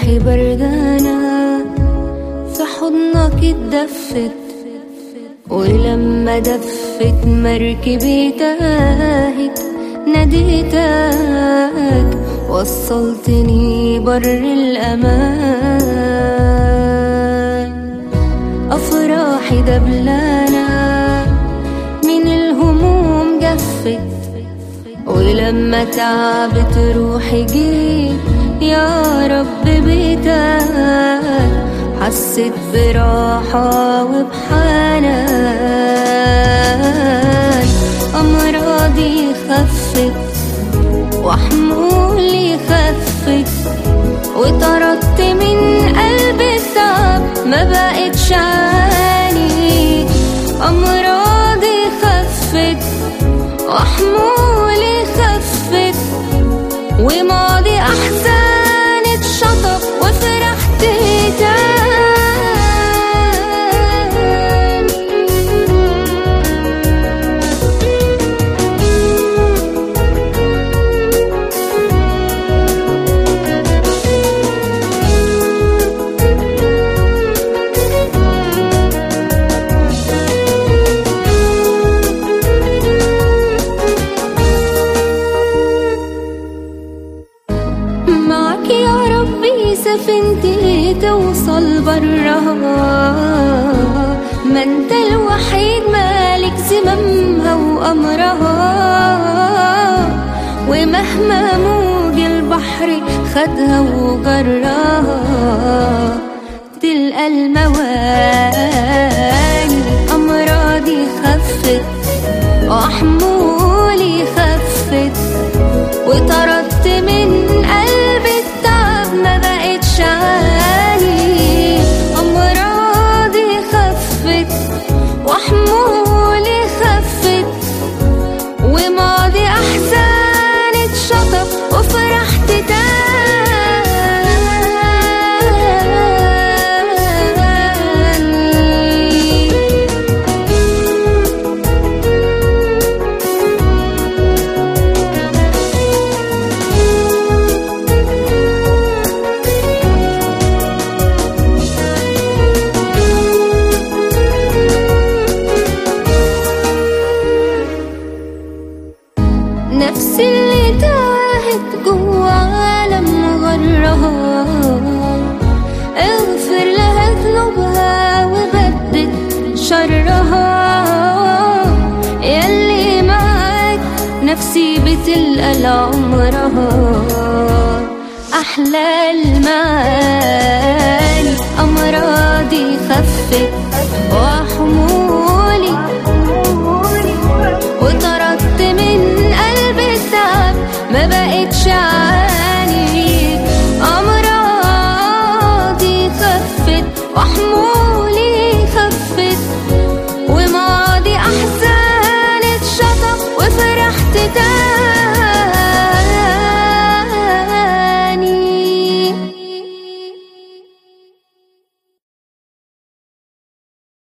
روحي بردانة في حضنك اتدفت، ولما دفت مركبي تاهت ناديتك وصلتني بر الأمان. أفراحي دبلانة من الهموم جفت، ولما تعبت روحي جيت يا رب بيتك، حسيت براحة وبحنان. أمراضي خفت وحمولي خفت، وطردت من قلبي التعب ما بقتش عاني. أمراضي خفت وحمولي خفت، وماضي أحزان اتشطب وفرحت تاني. معك يا ربي سفينتي توصل برها، ما انت الوحيد مالك زمامها وأمرها. ومهما موج البحر خدها وجرها تلقى المواني. أمراضي خفت وحمولي خفت، وطردت من قلبي التعب ما بقتش عاني. أمراضي خفت وحمولي خفت، وماضي أحزان اتشطب وفرحت تاني. نفسي اللي تاهت جوا عالم غرها، اغفر لها ذنوبها وبدد شرها. ياللي معاك نفسي بتلقى لعمرها أحلى المعاني.